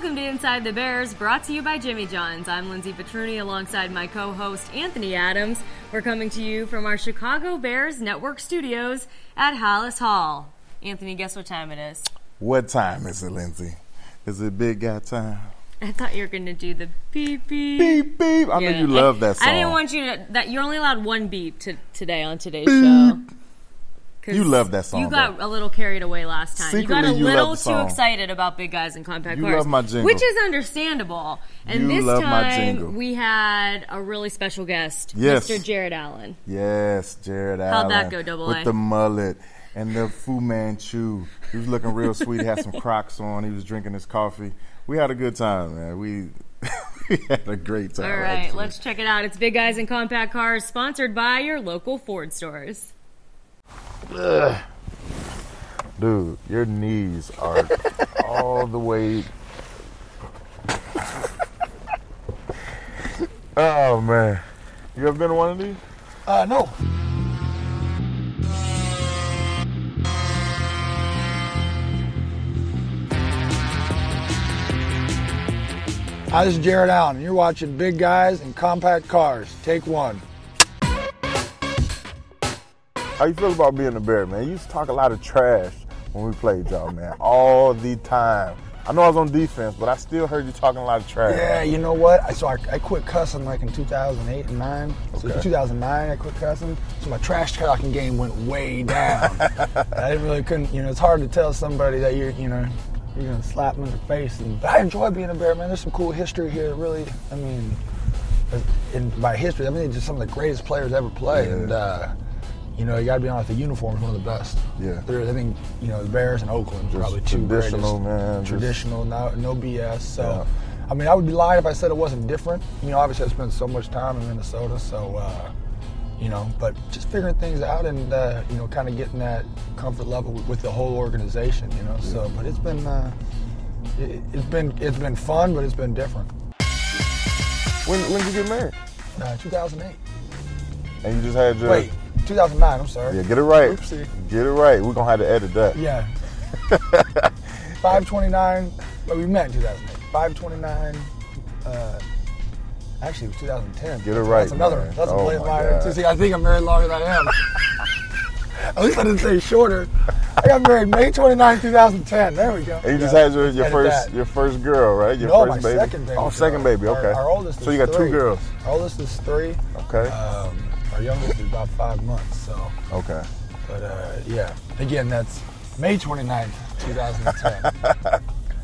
Welcome to Inside the Bears, brought to you by Jimmy John's. I'm Lindsay Petruni alongside my co-host Anthony Adams. We're coming to you from our Chicago Bears Network studios at Halas Hall. Anthony, guess what time it is? What time is it, Lindsay? Is it big guy time? I thought you were going to do the beep, beep. Beep, beep. I know you love that song. I didn't want you to, that you're only allowed one beep today on today's show. You love that song. You got a little carried away last time. Secretly, you got a little too excited about big guys and compact cars. You love my jingle. Which is understandable. And you this love my time, jingle. we had a really special guest, yes. Mr. Jared Allen. Yes, Jared Allen. How'd that go, Double A? With the mullet and the Fu Manchu. He was looking real sweet. He had some Crocs on. He was drinking his coffee. We had a good time, man. We had a great time. All right, actually. Let's check it out. It's Big Guys and Compact Cars, sponsored by your local Ford stores. Ugh. Dude, your knees are all the way. Oh, man. You ever been to one of these? No. Hi, this is Jared Allen, and you're watching Big Guys and Compact Cars. Take one. How you feel about being a Bear, man? You used to talk a lot of trash when we played y'all, man, all the time. I know I was on defense, but I still heard you talking a lot of trash. Yeah, you know what? I quit cussing like in 2008 and 9. So in 2009, I quit cussing. So my trash talking game went way down. I couldn't, it's hard to tell somebody that you're going to slap them in the face. But I enjoy being a Bear, man. There's some cool history here, really. I mean, by history, just some of the greatest players ever played. Yeah. And, you got to be honest, the uniform is one of the best. Yeah. I think, the Bears and Oakland Just probably two traditional, greatest. man. Traditional, no BS. So, yeah. I would be lying if I said it wasn't different. Obviously I spent so much time in Minnesota, so, but just figuring things out and, kind of getting that comfort level with the whole organization, Yeah. So, but it's been fun, but it's been different. When did you get married? 2008. And you just had your... Wait, 2009, I'm sorry. Yeah, get it right. Oopsie. Get it right. We're going to have to edit that. Yeah. 5/29, well, we met in 2008. 5/29, actually it was 2010. Get it right, That's another, man. that's a Oh, blatant my lie. God. See, I think I'm married longer than I am. At least I didn't say shorter. I got married May 29, 2010. There we go. And you just had your Edit your first girl, right? Your No, first my baby? second baby. Oh, second baby, okay. Our oldest is so you got 3. two girls. Our oldest is 3. Okay. Our youngest is about 5 months, so. Okay. But, yeah. Again, that's May 29th, 2010.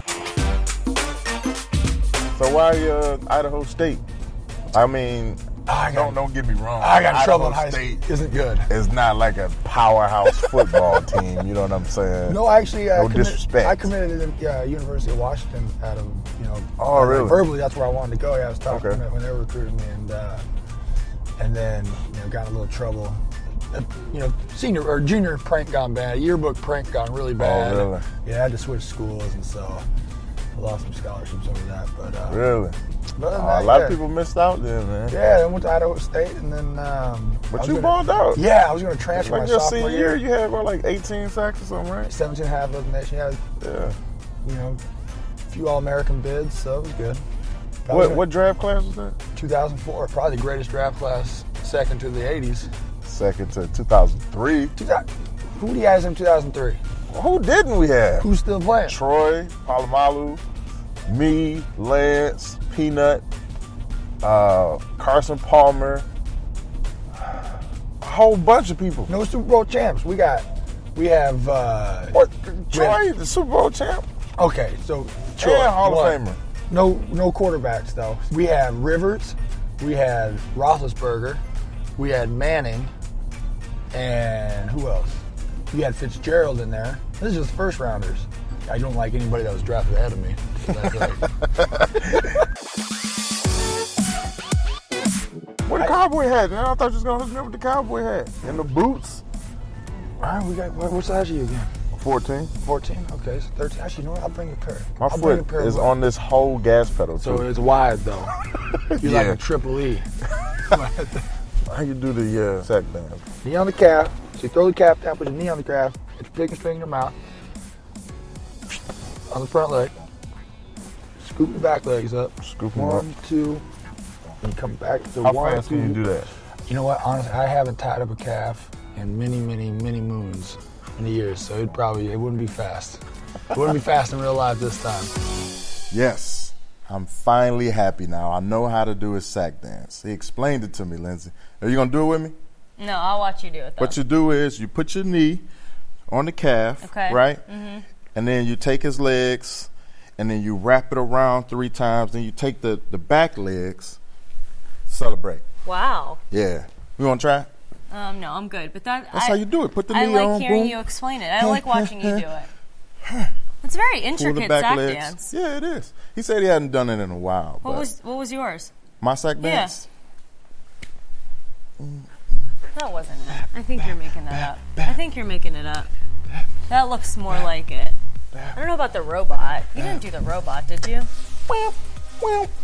So why Idaho State? I mean, don't get me wrong. I got in trouble in Idaho high State school. Isn't good. It's not like a powerhouse football team. You know what I'm saying? No, actually, no disrespect. I committed to University of Washington out of, Oh, really? verbally, that's where I wanted to go. Yeah, I was talking Okay. when they were recruiting me, and then, got in a little trouble. Senior or junior prank gone bad. Yearbook prank gone really bad. Oh, really? Yeah, I had to switch schools, and so I lost some scholarships over that. But Really? but other than A that, lot yeah. of people missed out then, man. Yeah, I went to Idaho State, and then. But you balled out. Yeah, I was going to transfer Like my your sophomore senior year, you had like 18 sacks or something, right? 17 and a half elimination. Yeah. A few All-American bids, so it was good. What draft class was that? 2004, probably the greatest draft class, second to the 80s. Second to 2003. Who do you guys in 2003? Who didn't we have? Who's still playing? Troy, Palomalu, me, Lance, Peanut, Carson Palmer, a whole bunch of people. No Super Bowl champs. We have. Troy, the Super Bowl champ? Okay, so Troy, And Hall one. of Famer. No quarterbacks though. We had Rivers, we had Roethlisberger, we had Manning, and who else? We had Fitzgerald in there. This is just first rounders. I don't like anybody that was drafted ahead of me. So that's What the cowboy hat, man? I thought you was gonna hook me up with the cowboy hat and the boots. All right, we got. What size are you again? 14. 14. Okay, so 13. Actually, you know what? I'll bring a pair. My I'll bring a foot pair of is both. on this whole gas pedal too. So it's wide though. You're like Yeah. a triple E. How you do the sack band? Knee on the calf. So you throw the calf down, put your knee on the calf, put your pinky finger in your mouth. On the front leg. scoop the back legs up. Scoop them up. 1, 2, and come back to How 1, fast 2. can you do that? You know what? Honestly, I haven't tied up a calf in many, many, many moons in the years, so it wouldn't be fast. It wouldn't be fast in real life this time. Yes, I'm finally happy now. I know how to do a sack dance. He explained it to me, Lindsay. Are you gonna do it with me? No, I'll watch you do it though. What you do is you put your knee on the calf, Okay. right? Mm-hmm. And then you take his legs, and then you wrap it around 3 times. Then you take the back legs. Celebrate. Wow. Yeah. You want to try? No, I'm good. But that's how you do it. Put the knee I like on. hearing boom. you explain it. I like watching you do it. It's a very Pull intricate the back sack legs. dance. Yeah, it is. He said he hadn't done it in a while. What but was yours? my sack dance? That wasn't it. I think you're making that up. I think you're making it up. That looks more like it. I don't know about the robot. You didn't do the robot, did you?